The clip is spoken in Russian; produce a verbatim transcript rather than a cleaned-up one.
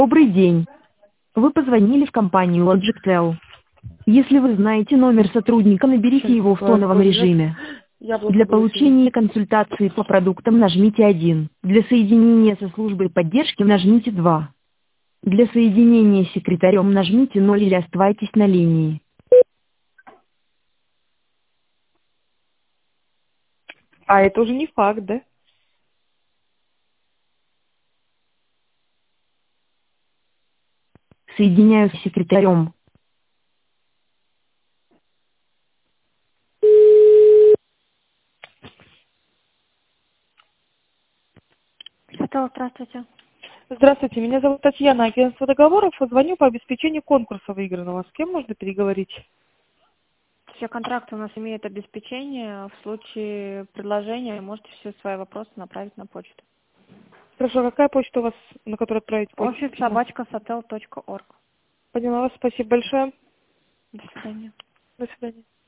Добрый день. Вы позвонили в компанию Logictel. Если вы знаете номер сотрудника, наберите его в тоновом режиме. Для получения консультации по продуктам нажмите один. Для соединения со службой поддержки нажмите два. Для соединения с секретарем нажмите ноль или оставайтесь на линии. А это уже не факт, да? Соединяюсь с секретарем. Светлана, здравствуйте. Здравствуйте, меня зовут Татьяна, агентство договоров. Звоню по обеспечению конкурса выигранного. С кем можно переговорить? Все контракты у нас имеют обеспечение. В случае предложения можете все свои вопросы направить на почту. Хорошо, а какая почта у вас, на которую отправить почту? офис собачка сотел точка орг. Поняла вас, спасибо большое. До свидания. До свидания.